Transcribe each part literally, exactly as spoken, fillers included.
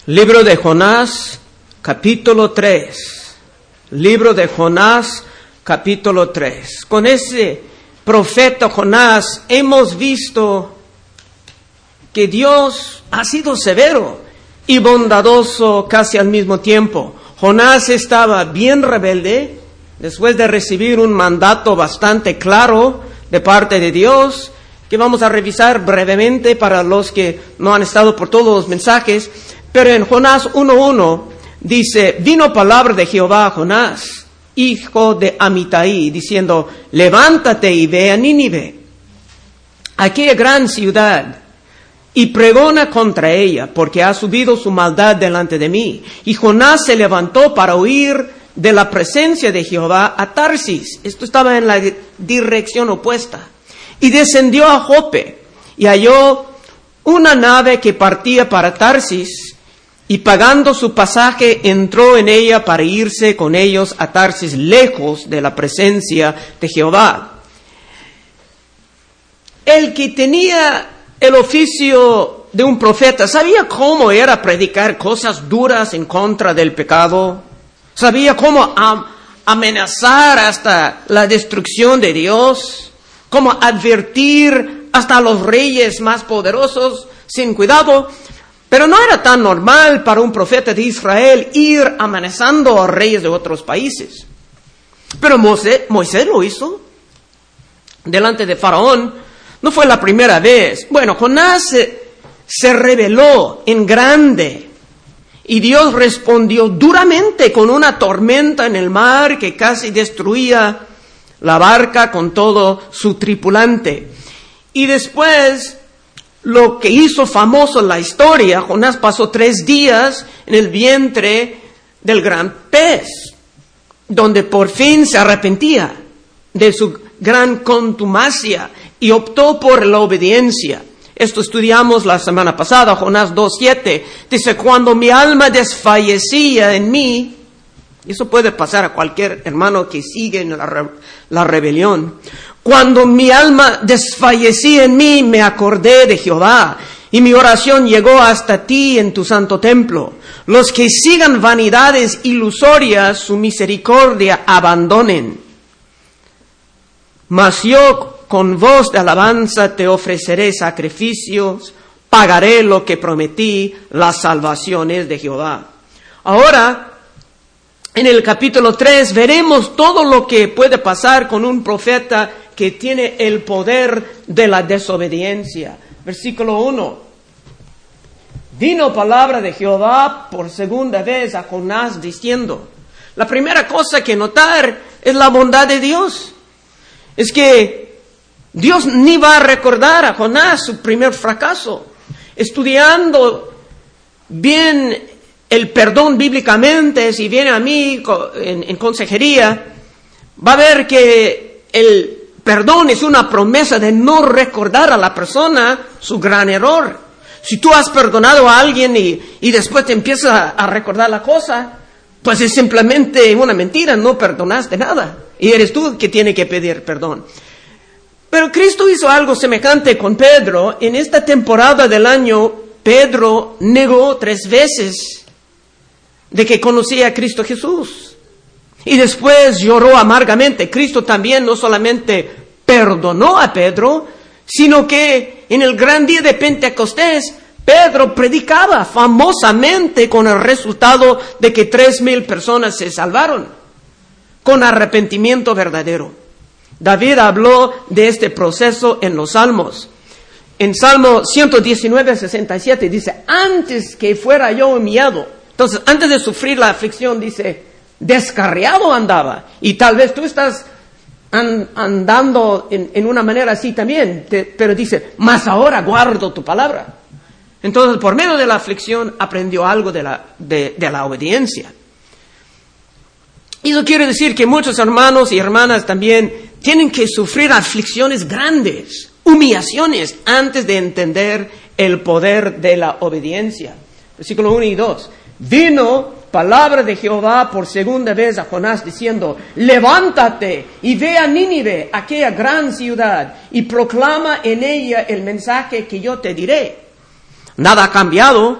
Libro de Jonás, capítulo tres. Libro de Jonás, capítulo tres. Con ese profeta Jonás hemos visto que Dios ha sido severo y bondadoso casi al mismo tiempo. Jonás estaba bien rebelde después de recibir un mandato bastante claro de parte de Dios, que vamos a revisar brevemente para los que no han estado por todos los mensajes. Pero en Jonás uno uno dice: vino palabra de Jehová a Jonás, hijo de Amitai, diciendo: levántate y ve a Nínive, aquella gran ciudad, y pregona contra ella, porque ha subido su maldad delante de mí. Y Jonás se levantó para huir de la presencia de Jehová a Tarsis. Esto estaba en la dirección opuesta. Y descendió a Jope, y halló una nave que partía para Tarsis, y pagando su pasaje entró en ella para irse con ellos a Tarsis, lejos de la presencia de Jehová. El que tenía el oficio de un profeta sabía cómo era predicar cosas duras en contra del pecado, sabía cómo am- amenazar hasta la destrucción de Dios, cómo advertir hasta a los reyes más poderosos sin cuidado. Pero no era tan normal para un profeta de Israel ir amenazando a reyes de otros países. Pero Moisés, Moisés lo hizo delante de Faraón. No fue la primera vez. Bueno, Jonás se, se rebeló en grande y Dios respondió duramente con una tormenta en el mar que casi destruía la barca con todo su tripulante. Y después, lo que hizo famoso la historia, Jonás pasó tres días en el vientre del gran pez, donde por fin se arrepentía de su gran contumacia y optó por la obediencia. Esto estudiamos la semana pasada, Jonás dos siete. Dice: cuando mi alma desfallecía en mí, y eso puede pasar a cualquier hermano que sigue en la, re- la rebelión. Cuando mi alma desfallecía en mí, me acordé de Jehová, y mi oración llegó hasta ti en tu santo templo. Los que sigan vanidades ilusorias, su misericordia abandonen. Mas yo con voz de alabanza te ofreceré sacrificios, pagaré lo que prometí, las salvaciones de Jehová. Ahora, en el capítulo tres veremos todo lo que puede pasar con un profeta que tiene el poder de la desobediencia. Versículo uno. Vino palabra de Jehová por segunda vez a Jonás diciendo. La primera cosa que notar es la bondad de Dios. Es que Dios ni va a recordar a Jonás su primer fracaso. Estudiando bien el perdón bíblicamente, si viene a mí en, en consejería, va a ver que el perdón es una promesa de no recordar a la persona su gran error. Si tú has perdonado a alguien y, y después te empiezas a, a recordar la cosa, pues es simplemente una mentira, no perdonaste nada. Y eres tú que tiene que pedir perdón. Pero Cristo hizo algo semejante con Pedro. En esta temporada del año, Pedro negó tres veces de que conocía a Cristo Jesús. Y después lloró amargamente. Cristo también no solamente perdonó a Pedro, sino que en el gran día de Pentecostés, Pedro predicaba famosamente con el resultado de que tres mil personas se salvaron, con arrepentimiento verdadero. David habló de este proceso en los Salmos. En Salmo ciento diecinueve, sesenta y siete dice: antes que fuera yo humillado. Entonces, antes de sufrir la aflicción, dice, descarriado andaba. Y tal vez tú estás an, andando en, en una manera así también. Te, pero dice, mas ahora guardo tu palabra. Entonces, por medio de la aflicción, aprendió algo de la, de, de la obediencia. Y eso quiere decir que muchos hermanos y hermanas también tienen que sufrir aflicciones grandes, humillaciones, antes de entender el poder de la obediencia. Versículo uno y dos. Vino palabra de Jehová por segunda vez a Jonás diciendo: levántate y ve a Nínive, aquella gran ciudad, y proclama en ella el mensaje que yo te diré. Nada ha cambiado.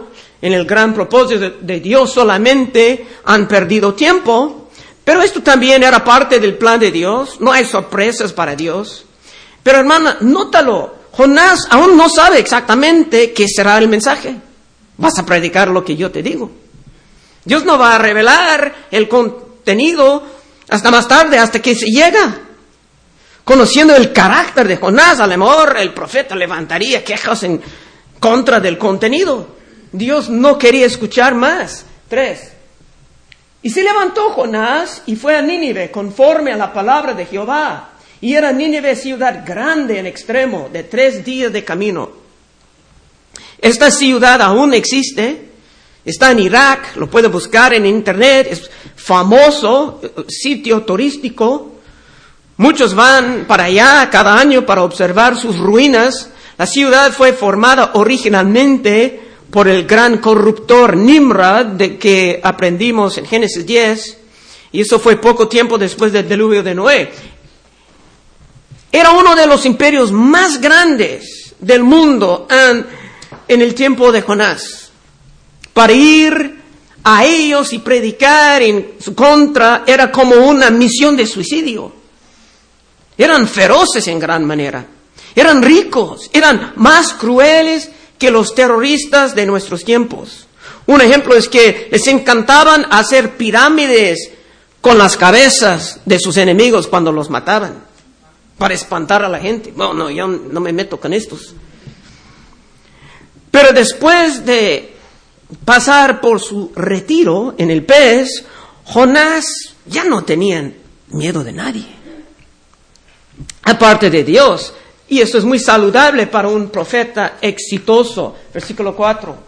en el gran propósito de, de Dios, solamente han perdido tiempo. Pero esto también era parte del plan de Dios. No hay sorpresas para Dios. Pero hermana, nótalo. Jonás aún no sabe exactamente qué será el mensaje. Vas a predicar lo que yo te digo. Dios no va a revelar el contenido hasta más tarde, hasta que se llega. Conociendo el carácter de Jonás, a lo mejor el profeta levantaría quejas en contra del contenido. Dios no quería escuchar más. Tres. Y se levantó Jonás y fue a Nínive conforme a la palabra de Jehová. Y era Nínive ciudad grande en extremo, de tres días de camino. Esta ciudad aún existe. Está en Irak, lo puede buscar en internet, es famoso, sitio turístico. Muchos van para allá cada año para observar sus ruinas. La ciudad fue formada originalmente por el gran corruptor Nimrod, de que aprendimos en Génesis diez, y eso fue poco tiempo después del diluvio de Noé. Era uno de los imperios más grandes del mundo en, en el tiempo de Jonás. Para ir a ellos y predicar en su contra era como una misión de suicidio. Eran feroces en gran manera. Eran ricos. Eran más crueles que los terroristas de nuestros tiempos. Un ejemplo es que les encantaban hacer pirámides con las cabezas de sus enemigos cuando los mataban, para espantar a la gente. No, no, yo no me meto con estos. Pero después de pasar por su retiro en el pez, Jonás ya no tenía miedo de nadie, aparte de Dios. Y eso es muy saludable para un profeta exitoso. Versículo cuatro.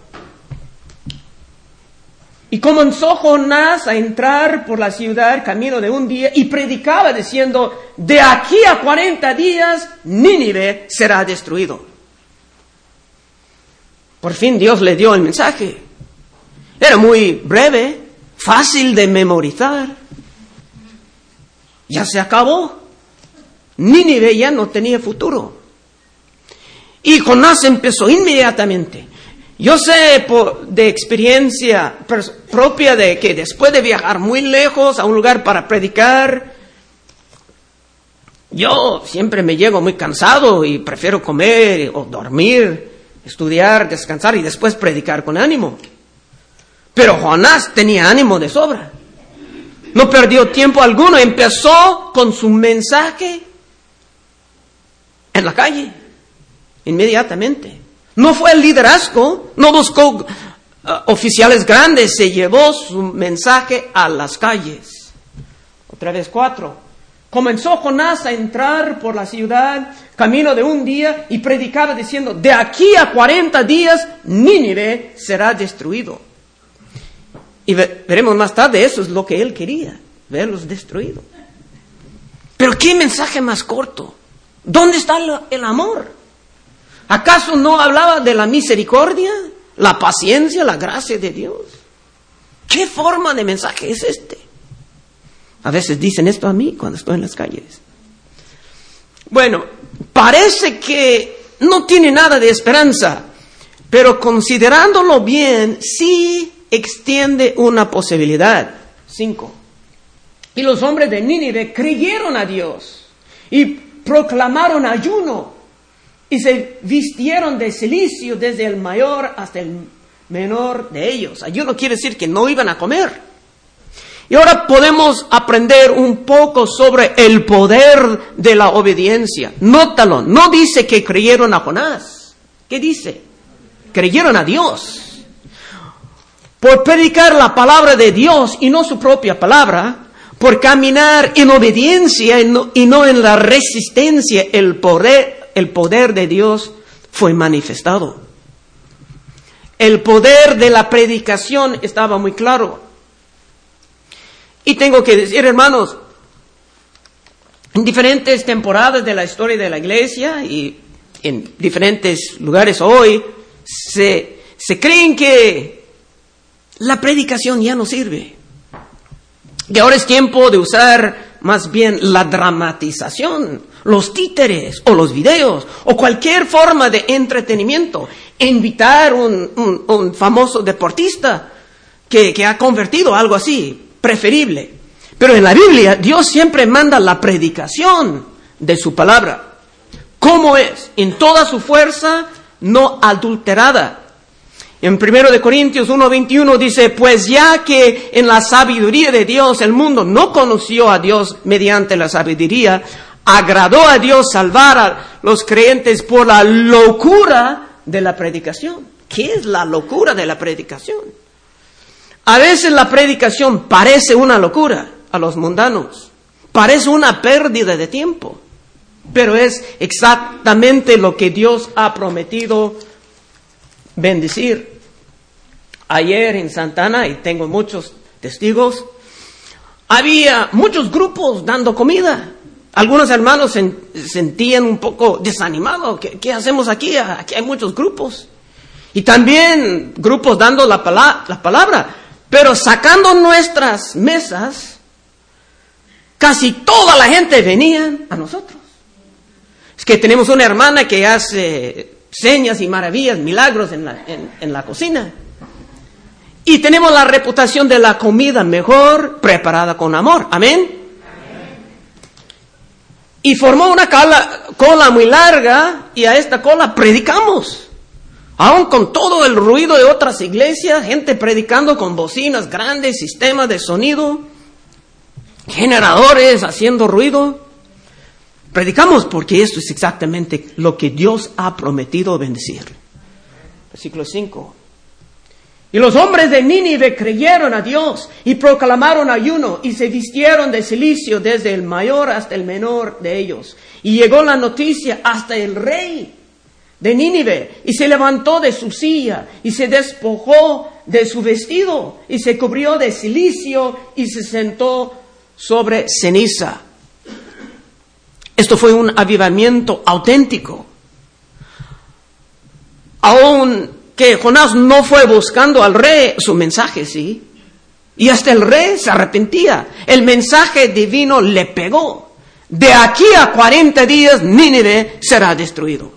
Y comenzó Jonás a entrar por la ciudad camino de un día y predicaba diciendo: de aquí a cuarenta días Nínive será destruido. Por fin Dios le dio el mensaje. Era muy breve, fácil de memorizar. Ya se acabó. Nínive ya no tenía futuro. Y Jonás empezó inmediatamente. Yo sé por, de experiencia pers- propia de que después de viajar muy lejos a un lugar para predicar, yo siempre me llego muy cansado y prefiero comer o dormir, estudiar, descansar y después predicar con ánimo. Pero Jonás tenía ánimo de sobra. No perdió tiempo alguno, empezó con su mensaje en la calle, inmediatamente. No fue el liderazgo, no buscó uh, oficiales grandes, se llevó su mensaje a las calles. Otra vez cuatro. Comenzó Jonás a entrar por la ciudad, camino de un día, y predicaba diciendo: de aquí a cuarenta días Nínive será destruido. Y ve- veremos más tarde, eso es lo que él quería, verlos destruidos. Pero qué mensaje más corto. ¿Dónde está el, el amor? ¿Acaso no hablaba de la misericordia, la paciencia, la gracia de Dios? ¿Qué forma de mensaje es este? A veces dicen esto a mí cuando estoy en las calles. Bueno, parece que no tiene nada de esperanza, pero considerándolo bien, sí extiende una posibilidad. Cinco. Y los hombres de Nínive creyeron a Dios y proclamaron ayuno y se vistieron de cilicio desde el mayor hasta el menor de ellos. Ayuno quiere decir que no iban a comer. Y ahora podemos aprender un poco sobre el poder de la obediencia. Nótalo, no dice que creyeron a Jonás. ¿Qué dice? Creyeron a Dios. Por predicar la palabra de Dios y no su propia palabra, por caminar en obediencia y no, y no en la resistencia, el poder, el poder de Dios fue manifestado. El poder de la predicación estaba muy claro. Y tengo que decir, hermanos, en diferentes temporadas de la historia de la iglesia y en diferentes lugares hoy, se, se creen que la predicación ya no sirve. Que ahora es tiempo de usar más bien la dramatización, los títeres o los videos o cualquier forma de entretenimiento. invitar un, un, un famoso deportista que, que ha convertido algo así, preferible. Pero en la Biblia, Dios siempre manda la predicación de su palabra. ¿Cómo es? En toda su fuerza, no adulterada. En primero de Corintios uno veintiuno dice, pues ya que en la sabiduría de Dios el mundo no conoció a Dios mediante la sabiduría, agradó a Dios salvar a los creyentes por la locura de la predicación. ¿Qué es la locura de la predicación? A veces la predicación parece una locura a los mundanos, parece una pérdida de tiempo, pero es exactamente lo que Dios ha prometido bendecir. Ayer en Santa Ana, y tengo muchos testigos, había muchos grupos dando comida. Algunos hermanos se sentían un poco desanimados. ¿Qué, qué hacemos aquí? Aquí hay muchos grupos. Y también grupos dando la, pala- la palabra. Pero sacando nuestras mesas, casi toda la gente venía a nosotros. Es que tenemos una hermana que hace señas y maravillas, milagros en la, en, en la cocina. Y tenemos la reputación de la comida mejor preparada con amor. Amén. Y formó una cola, cola muy larga, y a esta cola predicamos. Aún con todo el ruido de otras iglesias, gente predicando con bocinas grandes, sistemas de sonido, generadores haciendo ruido. Predicamos porque esto es exactamente lo que Dios ha prometido bendecir. Versículo cinco. Y los hombres de Nínive creyeron a Dios y proclamaron ayuno y se vistieron de cilicio desde el mayor hasta el menor de ellos. Y llegó la noticia hasta el rey de Nínive y se levantó de su silla y se despojó de su vestido y se cubrió de cilicio y se sentó sobre ceniza. Esto fue un avivamiento auténtico. Aún que Jonás no fue buscando al rey, su mensaje sí. Y hasta el rey se arrepentía. El mensaje divino le pegó. De aquí a cuarenta días, Nínive será destruido.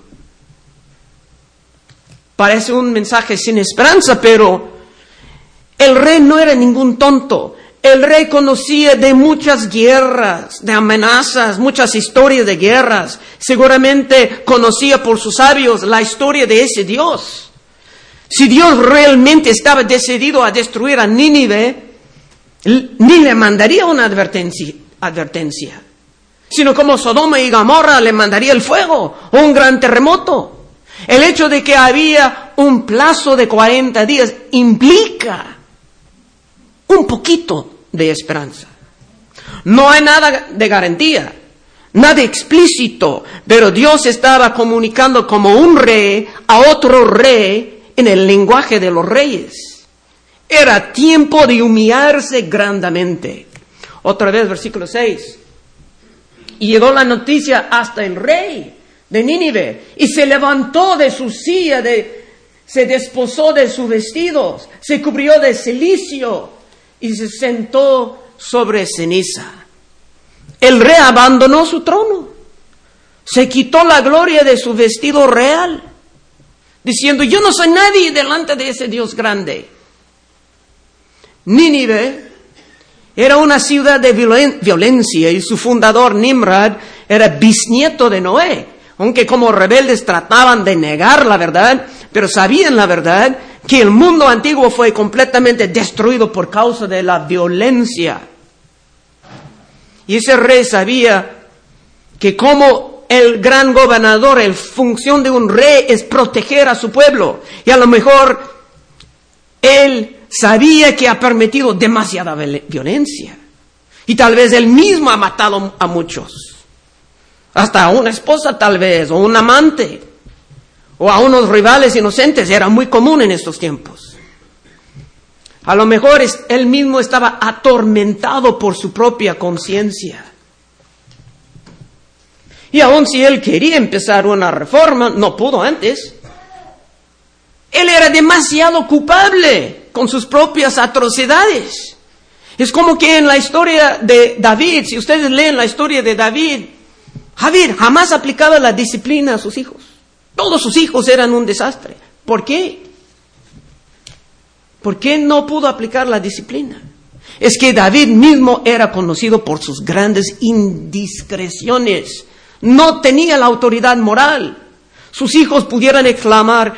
Parece un mensaje sin esperanza, pero el rey no era ningún tonto. El rey conocía de muchas guerras, de amenazas, muchas historias de guerras. Seguramente conocía por sus sabios la historia de ese Dios. Si Dios realmente estaba decidido a destruir a Nínive, ni le mandaría una advertencia, advertencia, sino como Sodoma y Gomorra le mandaría el fuego o un gran terremoto. El hecho de que había un plazo de cuarenta días implica un poquito de esperanza. No hay nada de garantía, nada explícito, pero Dios estaba comunicando como un rey a otro rey en el lenguaje de los reyes. Era tiempo de humillarse grandemente. Otra vez, versículo seis. Y llegó la noticia hasta el rey de Nínive, y se levantó de su silla, de, se desposó de sus vestidos, se cubrió de cilicio, y se sentó sobre ceniza. El rey abandonó su trono, se quitó la gloria de su vestido real, diciendo, yo no soy nadie delante de ese Dios grande. Nínive era una ciudad de violen- violencia y su fundador Nimrod era bisnieto de Noé. Aunque como rebeldes trataban de negar la verdad, pero sabían la verdad, que el mundo antiguo fue completamente destruido por causa de la violencia. Y ese rey sabía que como el gran gobernador, la función de un rey es proteger a su pueblo. Y a lo mejor él sabía que ha permitido demasiada violencia. Y tal vez él mismo ha matado a muchos. Hasta a una esposa tal vez, o un amante, o a unos rivales inocentes. Era muy común en estos tiempos. A lo mejor es, él mismo estaba atormentado por su propia conciencia. Y aun si él quería empezar una reforma, no pudo antes. Él era demasiado culpable con sus propias atrocidades. Es como que en la historia de David, si ustedes leen la historia de David, David jamás aplicaba la disciplina a sus hijos. Todos sus hijos eran un desastre. ¿Por qué? ¿Por qué no pudo aplicar la disciplina? Es que David mismo era conocido por sus grandes indiscreciones. No tenía la autoridad moral. Sus hijos pudieran exclamar: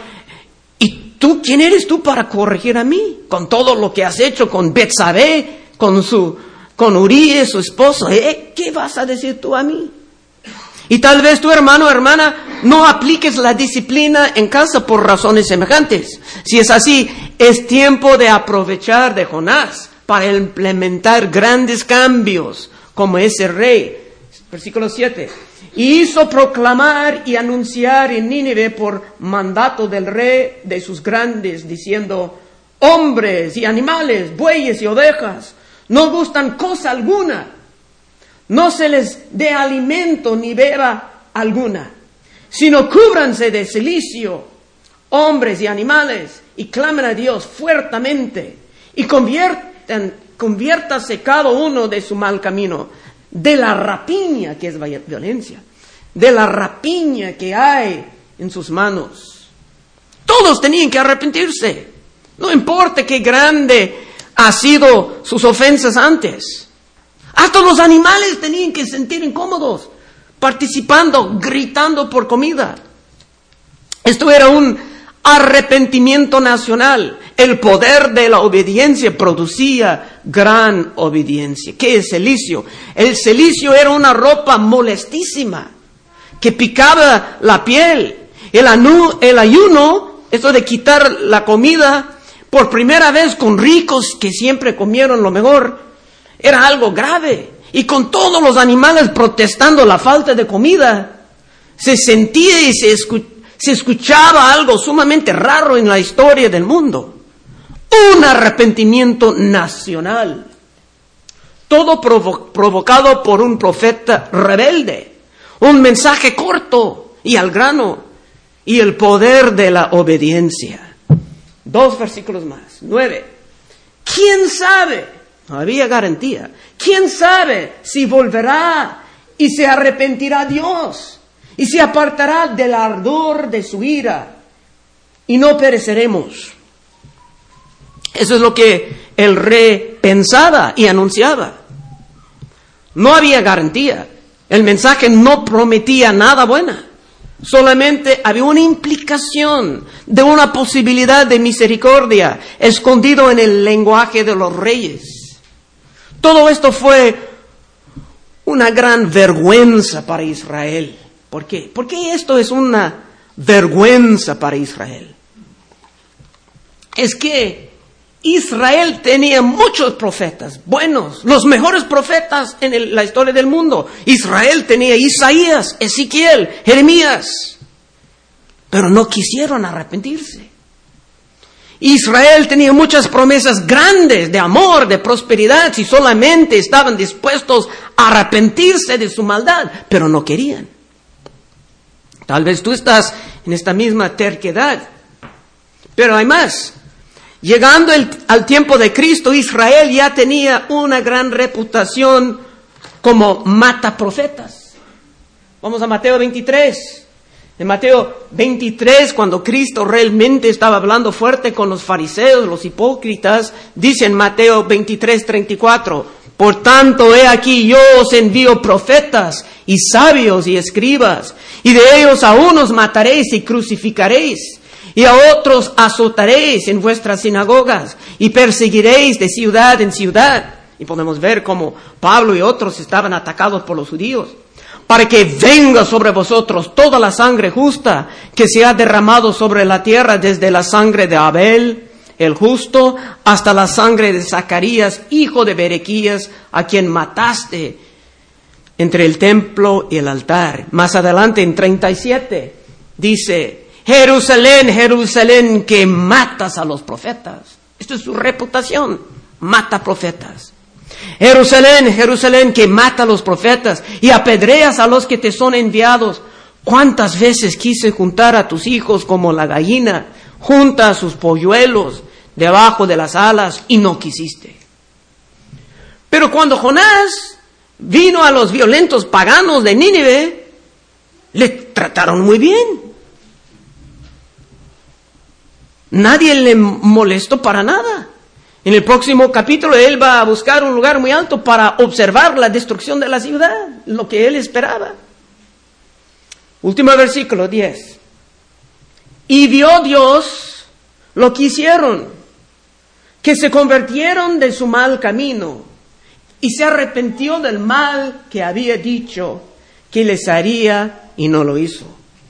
¿y tú quién eres tú para corregir a mí? Con todo lo que has hecho con Betsabé, con su, con Urías, su esposo, ¿eh? ¿Qué vas a decir tú a mí? Y tal vez tu hermano o hermana no apliques la disciplina en casa por razones semejantes. Si es así, es tiempo de aprovechar de Jonás para implementar grandes cambios como ese rey. Versículo siete. Y hizo proclamar y anunciar en Nínive por mandato del rey de sus grandes, diciendo: hombres y animales, bueyes y ovejas, no gustan cosa alguna. No se les dé alimento ni beba alguna, sino cúbranse de cilicio, hombres y animales, y clamen a Dios fuertemente, y conviertan, conviértase cada uno de su mal camino, de la rapiña, que es violencia, de la rapiña que hay en sus manos. Todos tenían que arrepentirse, no importa qué grande ha sido sus ofensas antes. Hasta los animales tenían que sentir incómodos, participando, gritando por comida. Esto era un arrepentimiento nacional. El poder de la obediencia producía gran obediencia. ¿Qué es cilicio? El cilicio era una ropa molestísima que picaba la piel. El, anu, el ayuno, esto de quitar la comida por primera vez con ricos que siempre comieron lo mejor, era algo grave. Y con todos los animales protestando la falta de comida, se sentía y se, escu- se escuchaba algo sumamente raro en la historia del mundo. Un arrepentimiento nacional. Todo provo- provocado por un profeta rebelde. Un mensaje corto y al grano. Y el poder de la obediencia. Dos versículos más. Nueve. ¿Quién sabe? No había garantía. ¿Quién sabe si volverá y se arrepentirá Dios y se apartará del ardor de su ira y no pereceremos? Eso es lo que el rey pensaba y anunciaba. No había garantía. El mensaje no prometía nada buena. Solamente había una implicación de una posibilidad de misericordia escondido en el lenguaje de los reyes. Todo esto fue una gran vergüenza para Israel. ¿Por qué? ¿Por qué esto es una vergüenza para Israel? Es que Israel tenía muchos profetas buenos, los mejores profetas en el, la historia del mundo. Israel tenía Isaías, Ezequiel, Jeremías, pero no quisieron arrepentirse. Israel tenía muchas promesas grandes de amor, de prosperidad, si solamente estaban dispuestos a arrepentirse de su maldad, pero no querían. Tal vez tú estás en esta misma terquedad, pero hay más. Llegando el, al tiempo de Cristo, Israel ya tenía una gran reputación como mataprofetas. Vamos a Mateo veintitrés. En Mateo veintitrés, cuando Cristo realmente estaba hablando fuerte con los fariseos, los hipócritas, dice en Mateo veintitrés, treinta y cuatro, por tanto, he aquí yo os envío profetas y sabios y escribas, y de ellos a unos mataréis y crucificaréis, y a otros azotaréis en vuestras sinagogas, y perseguiréis de ciudad en ciudad. Y podemos ver cómo Pablo y otros estaban atacados por los judíos. Para que venga sobre vosotros toda la sangre justa que se ha derramado sobre la tierra, desde la sangre de Abel, el justo, hasta la sangre de Zacarías, hijo de Berequías, a quien mataste entre el templo y el altar. Más adelante, en treinta y siete, dice: Jerusalén, Jerusalén, que matas a los profetas. Esto es su reputación, mata profetas. Jerusalén, Jerusalén, que mata a los profetas y apedreas a los que te son enviados. ¿Cuántas veces quise juntar a tus hijos como la gallina junta a sus polluelos debajo de las alas y no quisiste? Pero cuando Jonás vino a los violentos paganos de Nínive, le trataron muy bien. nadie le molestó para nada. En el próximo capítulo él va a buscar un lugar muy alto para observar la destrucción de la ciudad, lo que él esperaba. Último versículo diez. Y vio Dios lo que hicieron, que se convirtieron de su mal camino y se arrepintió del mal que había dicho que les haría y no lo hizo.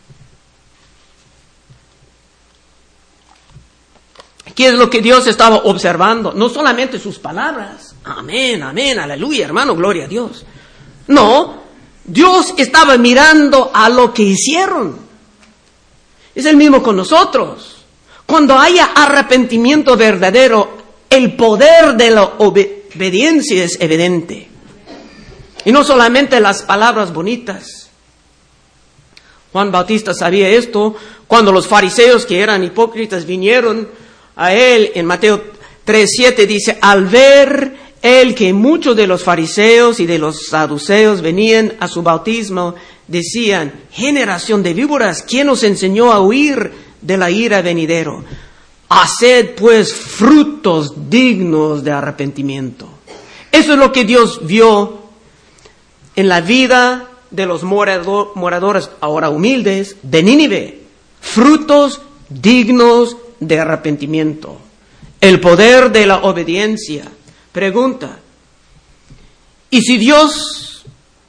¿Qué es lo que Dios estaba observando? No solamente sus palabras. Amén, amén, aleluya, hermano, gloria a Dios. No, Dios estaba mirando a lo que hicieron. Es el mismo con nosotros. Cuando haya arrepentimiento verdadero, el poder de la obediencia es evidente. Y no solamente las palabras bonitas. Juan Bautista sabía esto cuando los fariseos, que eran hipócritas, vinieron a él. En Mateo tres siete dice, al ver él que muchos de los fariseos y de los saduceos venían a su bautismo, decían, generación de víboras, ¿quién os enseñó a huir de la ira venidero? Haced pues frutos dignos de arrepentimiento. Eso es lo que Dios vio en la vida de los moradores ahora humildes de Nínive. Frutos dignos de arrepentimiento. El poder de la obediencia. Pregunta, ¿y si Dios,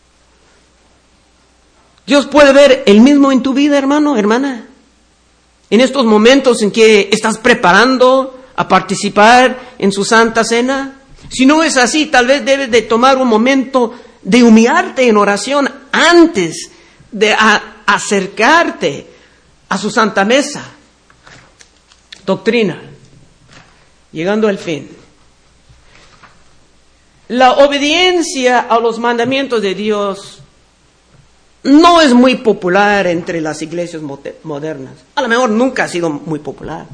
Dios puede ver el mismo en tu vida, hermano, hermana? En estos momentos en que estás preparando a participar en su Santa Cena. Si no es así, tal vez debes de tomar un momento de humillarte en oración antes de a, acercarte a su Santa Mesa. Doctrina, llegando al fin. La obediencia a los mandamientos de Dios no es muy popular entre las iglesias modernas. A lo mejor nunca ha sido muy popular.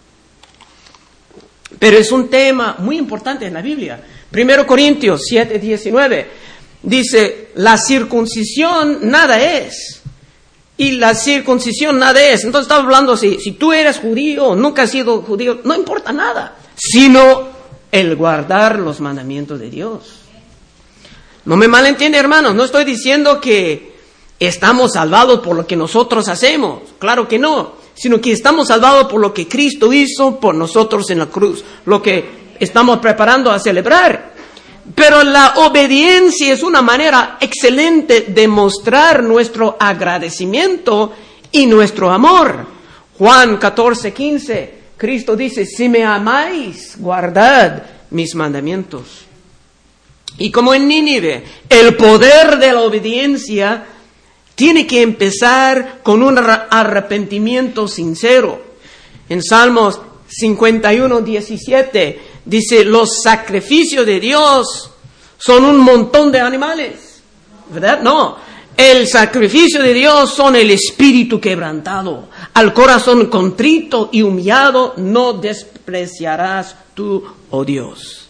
Pero es un tema muy importante en la Biblia. Primero Corintios siete diecinueve dice, la circuncisión nada es. Y la circuncisión nada es. Entonces estaba hablando, si, si tú eres judío o nunca has sido judío, no importa nada. Sino el guardar los mandamientos de Dios. No me malentiende, hermanos. No estoy diciendo que estamos salvados por lo que nosotros hacemos. Claro que no. Sino que estamos salvados por lo que Cristo hizo por nosotros en la cruz. Lo que estamos preparando a celebrar. Pero la obediencia es una manera excelente de mostrar nuestro agradecimiento y nuestro amor. Juan catorce quince, Cristo dice, si me amáis, guardad mis mandamientos. Y como en Nínive, el poder de la obediencia tiene que empezar con un arrepentimiento sincero. En Salmos cincuenta y uno diecisiete dice, los sacrificios de Dios son un montón de animales. ¿Verdad? No. El sacrificio de Dios son el espíritu quebrantado. Al corazón contrito y humillado no despreciarás tú, oh Dios.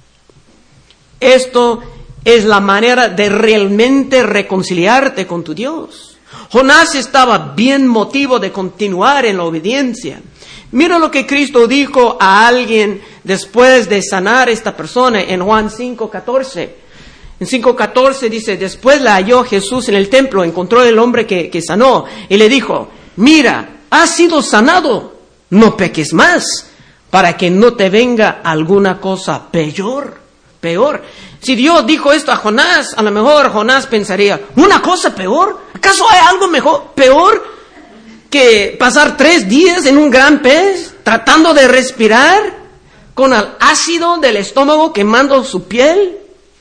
Esto es la manera de realmente reconciliarte con tu Dios. Jonás estaba bien motivo de continuar en la obediencia. Mira lo que Cristo dijo a alguien después de sanar a esta persona en Juan cinco catorce. En cinco catorce dice, después la halló Jesús en el templo, encontró el hombre que, que sanó y le dijo, mira, has sido sanado, no peques más, para que no te venga alguna cosa peor, peor. Si Dios dijo esto a Jonás, a lo mejor Jonás pensaría, ¿una cosa peor? ¿Acaso hay algo mejor, peor que pasar tres días en un gran pez tratando de respirar con el ácido del estómago quemando su piel?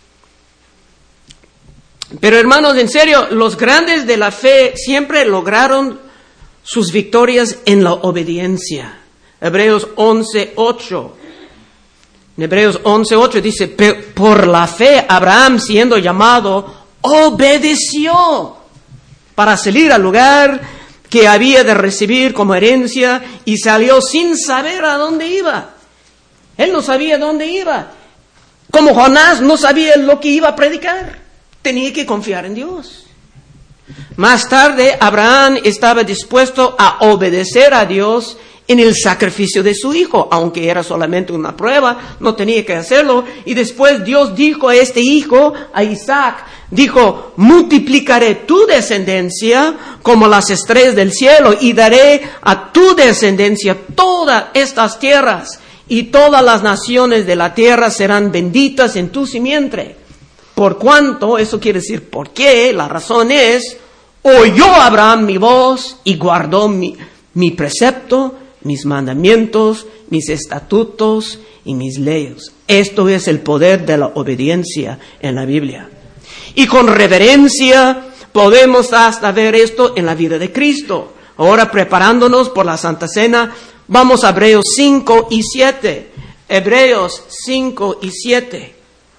Pero hermanos, en serio, los grandes de la fe siempre lograron sus victorias en la obediencia. Hebreos once ocho. En Hebreos once ocho dice, por la fe Abraham, siendo llamado, obedeció para salir al lugar que había de recibir como herencia y salió sin saber a dónde iba. Él no sabía dónde iba. Como Jonás no sabía lo que iba a predicar. Tenía que confiar en Dios. Más tarde, Abraham estaba dispuesto a obedecer a Dios en el sacrificio de su hijo, aunque era solamente una prueba, no tenía que hacerlo. Y después Dios dijo a este hijo, a Isaac, dijo, multiplicaré tu descendencia como las estrellas del cielo y daré a tu descendencia todas estas tierras y todas las naciones de la tierra serán benditas en tu simiente. Por cuanto, eso quiere decir por qué, la razón es, oyó Abraham mi voz y guardó mi, mi precepto, mis mandamientos, mis estatutos y mis leyes. Esto es el poder de la obediencia en la Biblia. Y con reverencia podemos hasta ver esto en la vida de Cristo. Ahora, preparándonos por la Santa Cena, vamos a Hebreos cinco y siete. Hebreos cinco y siete.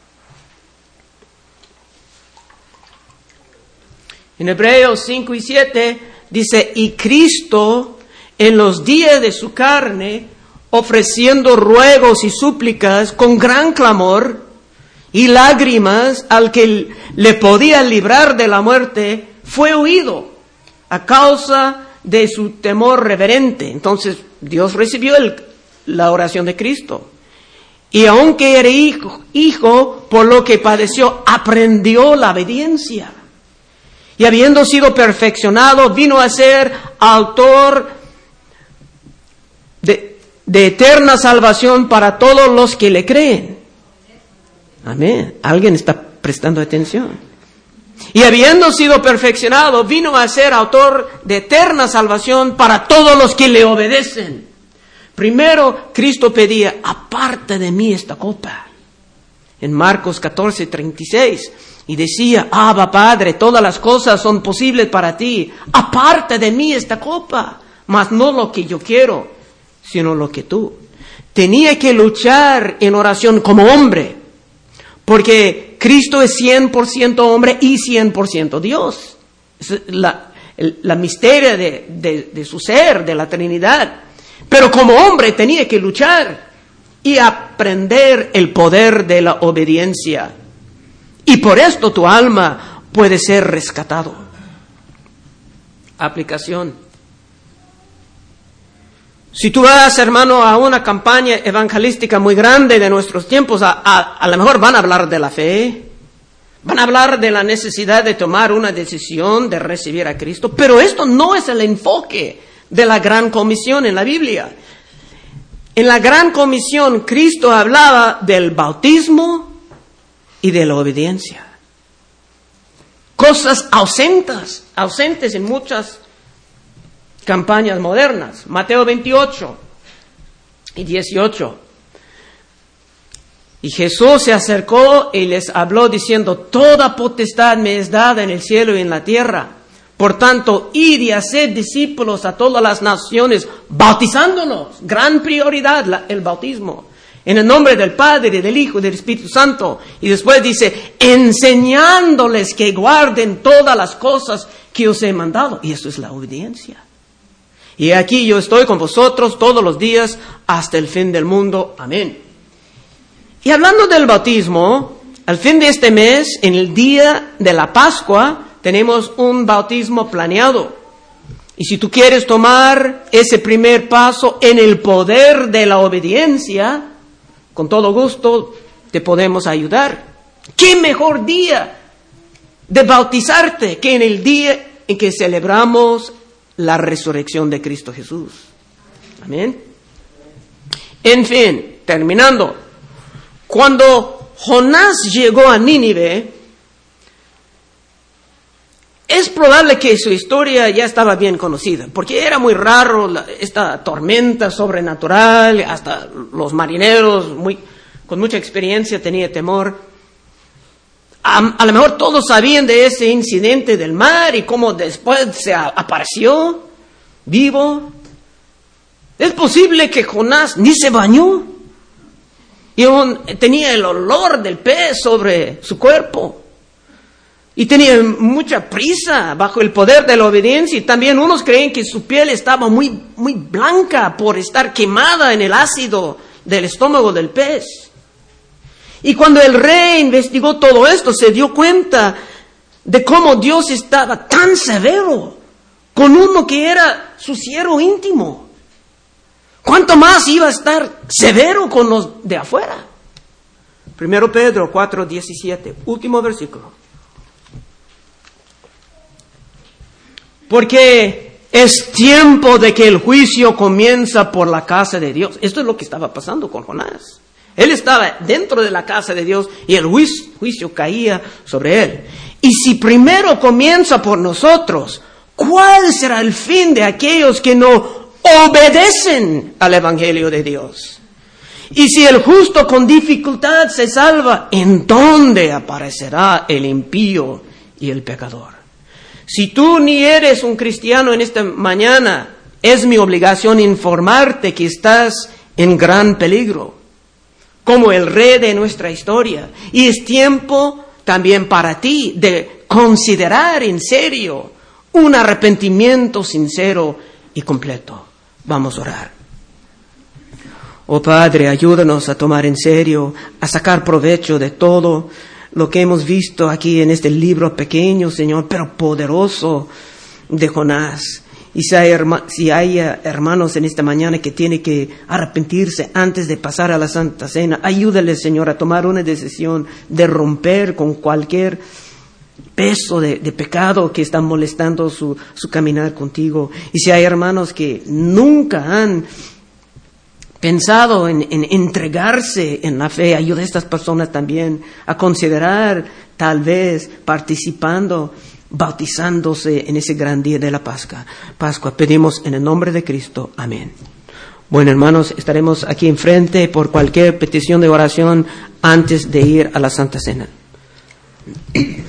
En Hebreos cinco y siete dice, y Cristo en los días de su carne, ofreciendo ruegos y súplicas con gran clamor y lágrimas al que le podía librar de la muerte, fue oído a causa de su temor reverente. Entonces Dios recibió el, la oración de Cristo. Y aunque era hijo, hijo, por lo que padeció, aprendió la obediencia. Y habiendo sido perfeccionado, vino a ser autor de, de eterna salvación para todos los que le creen. Amén. ¿Alguien está prestando atención? Y habiendo sido perfeccionado, vino a ser autor de eterna salvación para todos los que le obedecen. Primero, Cristo pedía, aparte de mí esta copa. En Marcos catorce, treinta y seis. Y decía, Abba Padre, todas las cosas son posibles para ti. Aparte de mí esta copa, mas no lo que yo quiero, sino lo que tú. Tenía que luchar en oración como hombre, porque Cristo es cien por ciento hombre y cien por ciento Dios. Es la, la misterio de, de, de su ser, de la Trinidad. Pero como hombre tenía que luchar y aprender el poder de la obediencia. Y por esto tu alma puede ser rescatado. Aplicación. Si tú vas, hermano, a una campaña evangelística muy grande de nuestros tiempos, a, a, a lo mejor van a hablar de la fe, van a hablar de la necesidad de tomar una decisión de recibir a Cristo, pero esto no es el enfoque de la Gran Comisión en la Biblia. En la Gran Comisión, Cristo hablaba del bautismo y de la obediencia. Cosas ausentes, ausentes en muchas campañas modernas. Mateo veintiocho y dieciocho. Y Jesús se acercó y les habló diciendo, toda potestad me es dada en el cielo y en la tierra. Por tanto, id y haced discípulos a todas las naciones, bautizándolos. Gran prioridad, la, el bautismo. En el nombre del Padre, del Hijo y del Espíritu Santo. Y después dice, enseñándoles que guarden todas las cosas que os he mandado. Y eso es la obediencia. Y aquí yo estoy con vosotros todos los días hasta el fin del mundo. Amén. Y hablando del bautismo, al fin de este mes, en el día de la Pascua, tenemos un bautismo planeado. Y si tú quieres tomar ese primer paso en el poder de la obediencia, con todo gusto te podemos ayudar. ¿Qué mejor día de bautizarte que en el día en que celebramos la resurrección de Cristo Jesús? Amén. En fin, terminando. Cuando Jonás llegó a Nínive, es probable que su historia ya estaba bien conocida, porque era muy raro la, esta tormenta sobrenatural, hasta los marineros muy, con mucha experiencia tenían temor. A, a lo mejor todos sabían de ese incidente del mar y cómo después se a, apareció vivo. Es posible que Jonás ni se bañó y aún tenía el olor del pez sobre su cuerpo. Y tenía mucha prisa bajo el poder de la obediencia. Y también unos creen que su piel estaba muy, muy blanca por estar quemada en el ácido del estómago del pez. Y cuando el rey investigó todo esto, se dio cuenta de cómo Dios estaba tan severo con uno que era su siervo íntimo. ¿Cuánto más iba a estar severo con los de afuera? Primero Pedro cuatro diecisiete, último versículo. Porque es tiempo de que el juicio comienza por la casa de Dios. Esto es lo que estaba pasando con Jonás. Él estaba dentro de la casa de Dios y el juicio, juicio caía sobre él. Y si primero comienza por nosotros, ¿cuál será el fin de aquellos que no obedecen al Evangelio de Dios? Y si el justo con dificultad se salva, ¿en dónde aparecerá el impío y el pecador? Si tú ni eres un cristiano en esta mañana, es mi obligación informarte que estás en gran peligro, como el rey de nuestra historia. Y es tiempo también para ti de considerar en serio un arrepentimiento sincero y completo. Vamos a orar. Oh Padre, ayúdanos a tomar en serio, a sacar provecho de todo lo que hemos visto aquí en este libro pequeño, Señor, pero poderoso de Jonás. Y si hay, si hay hermanos en esta mañana que tienen que arrepentirse antes de pasar a la Santa Cena, ayúdales, Señor, a tomar una decisión de romper con cualquier peso de, de pecado que está molestando su, su caminar contigo. Y si hay hermanos que nunca han pensado en, en entregarse en la fe, ayuda a estas personas también a considerar tal vez participando, bautizándose en ese gran día de la Pascua. Pascua, pedimos en el nombre de Cristo. Amén. Bueno, hermanos, estaremos aquí enfrente por cualquier petición de oración antes de ir a la Santa Cena.